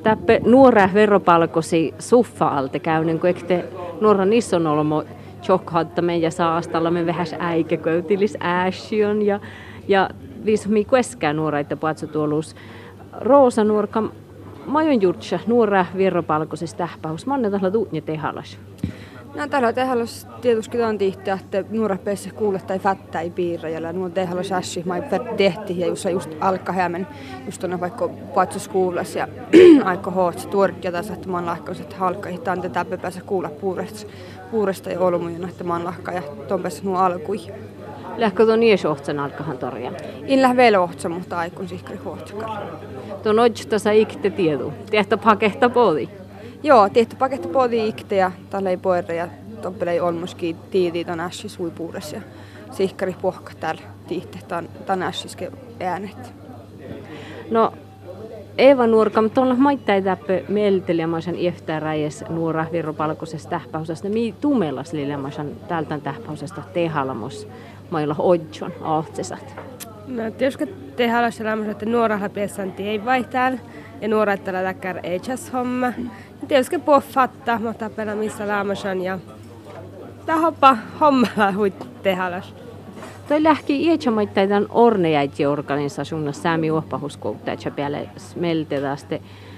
täppä nuora veropalkosi suffa-alta käynyt, kun ekte nuora nisson olmo tjokhatta meidän saastalla me vähäs äikäköytilis äässion ja viismi kueskää nuoraita patsotuolus Roosa nuorka majon jutsa nuora veropalkosi tähpäus manne tahla tuutne tehalas. No täällä tehallas tietysti on tihti, että nuora päässä kuulle tai fättä ei piirrä, ja nuo tehallas ässi, mä tehti, ja just alkahämen, just on vaikka patsos kuules, ja aika hoot tuorit, ja tässä, että mä oon lahkaus, että halka, että on tätä päässä kuulla puuresta ja olmujuna, että mä oon lahka, ja tuon päässä nuo alkui. Lähkö tuon nies ohtsan alkahan torja? En lähde vielä ohtsa, mutta aikun sihkari hohtsakalla. Tuon ojtasa ikte tiedu, tehtä pakehta podi. Joo, tehty paketta podi ikte ja tällä ei poire ja toppelei olmoskin tiiti ton ässis huipuures ja sihkari pohka täällä tiihte tämän ässiske äänet. No, Eeva nuorkam tuolla maittai täppö meiltelijämaisen ieftäräjäs nuora virropalkoisesta tähpäusesta. Mi tumelas liljämaisen täältä tähpäusesta tehalamos mailla odjon ahtsesat. No, tietysti tehallas elämässä, että nuoralla pesanti ei vaihtaa ja nuoret tällä läkkär ei chas homma. Tietysti poffatta, mutta pelaa missä laamasan ja tahoppa hommalla huit tehallas. Toi lähki iätsämaittaitan ornejaitsi organisaationna Säämi Uopahuskouttajatsa päälle smeltetäste.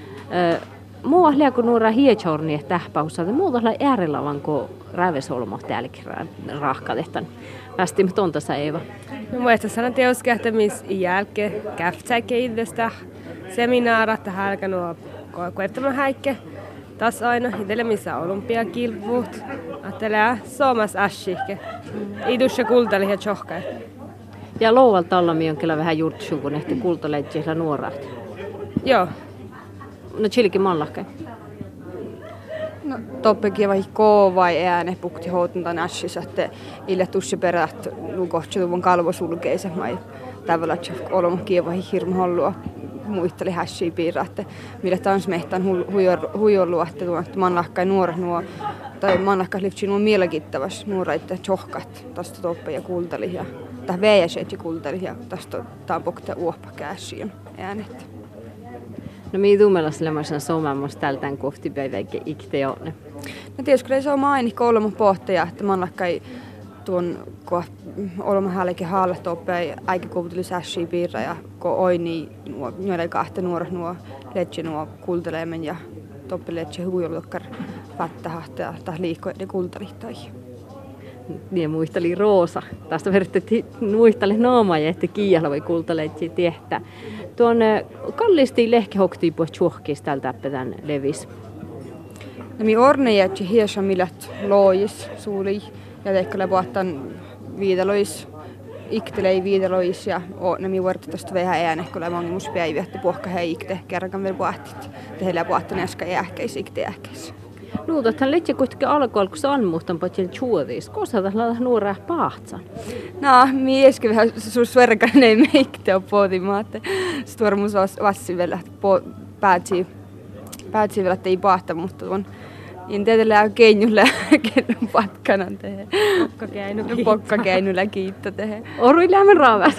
Mua lähkö nuora hietsorni tähpäussa, että muuta lai äärilavan kuin rävesolmo täälläkin rahkatehtan. Västimme tontassa Eeva. No muista sanon tietysti, että missä jälkeen käftsäikke itsestä seminaarat tähän alkaa nuo koettamaan häikke. Tässä aina itselle missä olympiakilpuut. Ajattelee Suomas ässihke. Idus ja kultali ja tjohkai. Ja louvalta olla on kyllä vähän jurtsu, kun ehti kultaleitsillä nuorat. Joo. No chilikin mallahkai. No toppekin vai vai ääne pukti houtuntan ässissä, että ille tussi perät lukohtsi tuvun kalvosulkeisen. Mai tavallaan olemme kievai hirmu hollua. Muisteli hässiä piirrä, että millä taas mehtään huijolua, että mannahkai nuoret nuo, tai mannahkai liftsi nuo mielenkiintoisesti nuoraita tjohkat, tästä toppe ja kultali, ja tähän väjäset ja kultali, ja tästä tampokta uoppa käsiin äänet. No mihin tuumelas lemmaisen somemmassa tältään kohtipäiväikin ikte on? No tietysti se on maini kolme pohtaja, että mannahkai tuon olemme hällekin haalla toppei aika kuutelis ässiä piirrä ja kun oi niin nuolle kahta nuoret nuo letse nuo kultelemen ja toppe letse huijolukkar vattahahta ja taas liikkoiden kultalihtoi. Niin muisteli Roosa. Tästä verrattiin muisteli naama ja että kiialla voi kultaleitsi tehdä. Tuon kallisti lehkehoktiin pois tjuhkis tältä tämän levis. No mi ornejätsi hiesa millat lois suuli. Ja teikköllä puhutaan viidalois, iktelei viidalois ja nämä vuorot tästä vähän ääne, kun lämmin mus päivä, että puhka hei ikte, kerran vielä puhuttiin. Teillä puhutaan äsken ähkeis, ikte ähkeis. No, että letse kuitenkin alkohol, kun se on muuten paljon chuodis. Koska tällä nuoraa pahtsan? No, mieskin vähän suusverkainen meikte on pohtimaan, että stuormus vassi vielä päätsi vielä, että ei pahta, mutta on. En tiedä keinulla kenen patkanan tehdä. Pokkakäinyllä kiittää tehdä. Orui lämmin raavat.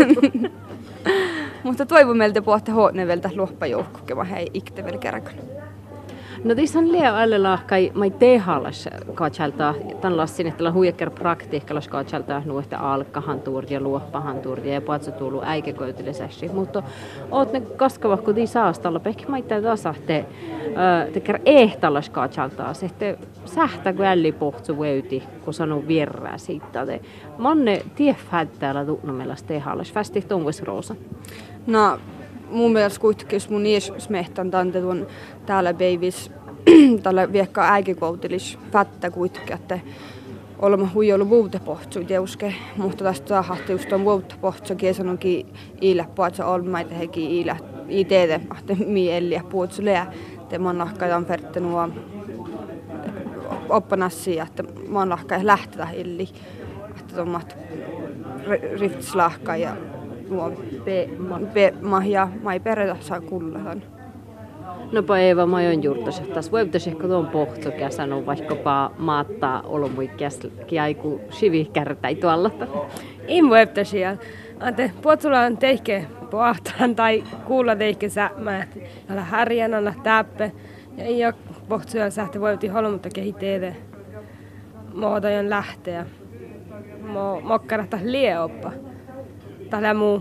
Mutta toivon meiltä pohtaa hoodneveltä luoppajoukko, kun hei ikte vielä kerran. No tässä on liian alle lahkai mai tehallas kaatsalta. Tän lassin, että huijakkar praktiikkalas kaatsalta nuohta alkahan tuurja, luoppahan tuurja ja puhatsa tullut äikeköytylesäsi. Mutta oot ne kaskava, kun tii saastalla. Pekki maittaa tasahte tekär ehtallas kaatsalta. Sehte sähtä kun älli pohtsu veuti, kun sanoo vierää siitä. Manne tiefhäd täällä tuunnomelas tehallas. Fästihti onko Roosa? No, mun mielestä kuitenkin, jos mun iesmehtan tante tuon täällä babies, tällä viekkaa äikikoutilis fättä kuitenkin, että olemme huijollut vuutepohtsu teuske, mutta tästä sahahti just on vuutepohtsu, kiesan onkin iillä puhutsa olmaita hekin iillä ideede, että mieliä puhutsu lää, että mä oon nahkaa färtte nuo oppanassia, että mä oon nahkaa lähteä illi, että tuommat riftslahkaa ja nuo mahja mai perätä saa kullahan. No Eeva majon juurtas, tässä voitaisiin ehkä tuon pohtokia sanoa vaikkapa maattaa olomuikkiäskin aiku sivikärtäi tuolla. En voitaisiin. Ante puotsulla on teihke pohtaan tai kuulla teikä sämmät. Jolla härjän anna täppe. Ja ei ole pohtsuja sähtä voitiin holmutta kehitteelle. Muotojen lähteä. Mokkarata lieoppa. Tällä muu.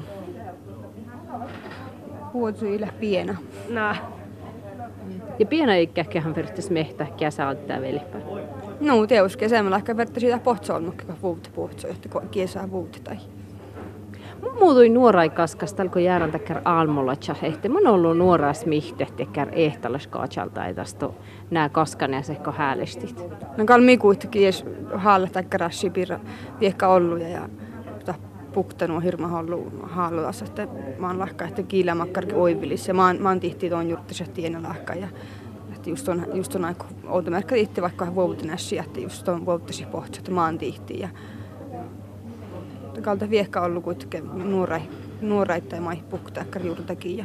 Vuotuilla piena. Nää. Ja piena ikäkkähän vertis mehtä käsä alttaa velipä. No, teus kesämällä ehkä verta siitä pohtsolmukka vuotta pohtsoja, että kiesää vuotta tai. Muutui nuorai kaskasta, alkoi jäädä täkkär aalmolatsa. Ehti mä oon ollut nuoras mihte, tekkär ehtalaskaan tästä nää kaskan ja sehko häälestit. No kalmi kuitenkin kies haalle täkkär rassi pirra viekka ollut ja puktanut hirma haalluassa, että mä oon lahka, että kiilämakkarkin oivilis ja mä oon tihti tuon jurttiset tienä lahka ja että just on aika outomerkka tihti vaikka vuovutinässiä, että just on vuovuttisi pohtsa, että mä oon tihti ja kalta viekka ollut kuitenkin nuoraita ja mai puktakkar juurtakin ja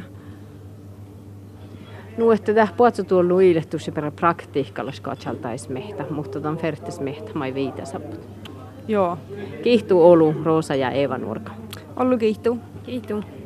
että tämä puhuttu tuolla ilehtuisi perä praktiikalla skaatsaltais mehtä, mutta tämän fertis mehtä mai viitasaput. joo. Kiihtuu Olu, Roosa ja Eeva Nurka. Ollut kiihtuu. Kiitos.